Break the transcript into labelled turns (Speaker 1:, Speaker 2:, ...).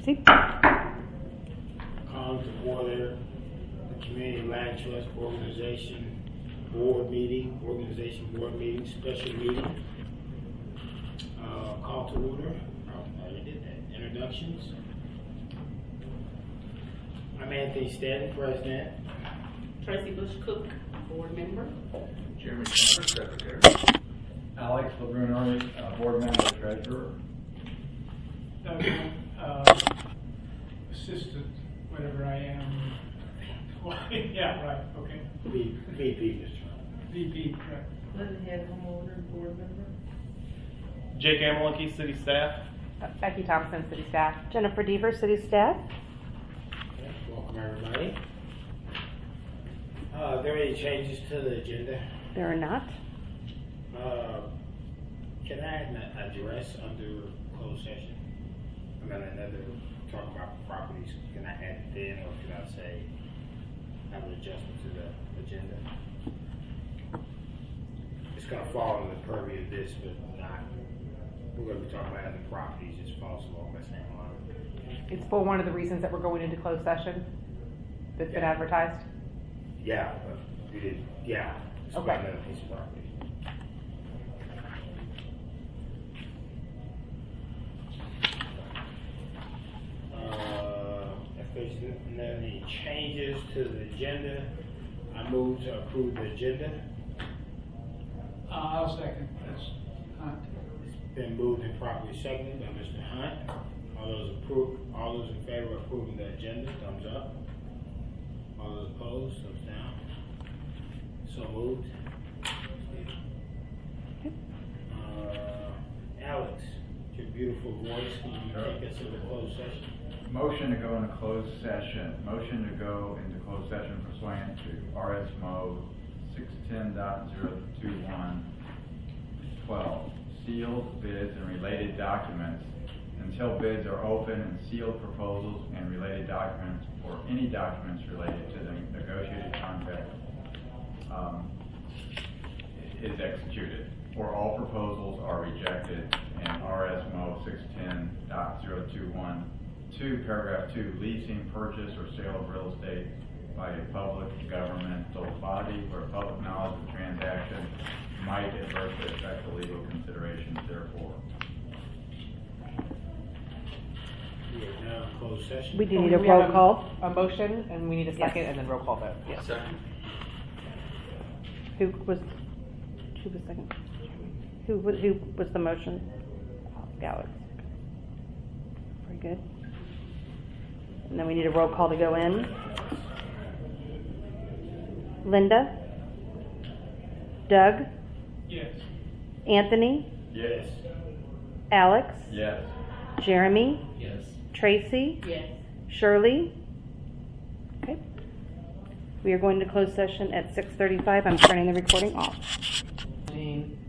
Speaker 1: Proceed.
Speaker 2: Call to order the Community Land Trust Organization board meeting, special meeting. Call to order. I already did that. Introductions. I'm Anthony Stanton, President.
Speaker 3: Tracy Bush Cook, board member.
Speaker 4: Jeremy Carter, Secretary.
Speaker 5: Alex LeBrunori, board member, treasurer.
Speaker 6: Assistant, whatever I am. Yeah, right, okay.
Speaker 2: VP, Mr.
Speaker 6: VP, correct.
Speaker 3: Linda Head, homeowner, board member.
Speaker 7: Jake Amelinke, city staff.
Speaker 1: Becky Thompson, city staff. Jennifer Deaver, city staff.
Speaker 2: Okay, welcome everybody. Are there any changes to the agenda?
Speaker 1: There are not.
Speaker 2: Can I add an address under closed session? I mean, another talk about properties. Can I add it then, or can I say have an adjustment to the agenda? It's going to fall under the purview of this, but not. We're going to be talking about other properties. Just falls along that same line.
Speaker 1: It's for one of the reasons that we're going into closed session that's been advertised.
Speaker 2: Yeah, but we did. Yeah, it's
Speaker 1: Okay.
Speaker 2: about another piece of property. If there's any changes to the agenda, I move to approve the agenda.
Speaker 6: I'll second, that's Hunt.
Speaker 2: It's been moved and properly seconded by Mr. Hunt. All those in favor of approving the agenda, thumbs up. All those opposed, thumbs down. So moved. Alex, your beautiful voice, can you take us into closed session?
Speaker 5: Motion to go into closed session. Motion to go into closed session pursuant to RSMO 610.021-12. Sealed bids and related documents until bids are open, and sealed proposals and related documents or any documents related to the negotiated contract is executed, or all proposals are rejected, and RSMO 610.021-2, paragraph 2, leasing, purchase, or sale of real estate by a public governmental body where public knowledge of the transaction might adversely affect the legal considerations, therefore.
Speaker 2: We are now in closed session.
Speaker 1: We do need a roll call. A motion, and we need a second, and then roll call vote. Yes.
Speaker 4: Second.
Speaker 1: Who was second? Who was the motion? Alex. Very good. And then we need a roll call to go in. Linda? Doug?
Speaker 6: Yes.
Speaker 1: Anthony?
Speaker 5: Yes.
Speaker 1: Alex?
Speaker 5: Yes.
Speaker 1: Jeremy?
Speaker 4: Yes.
Speaker 1: Tracy?
Speaker 3: Yes.
Speaker 1: Shirley? Okay. We are going to close session at 6:35. I'm turning the recording off.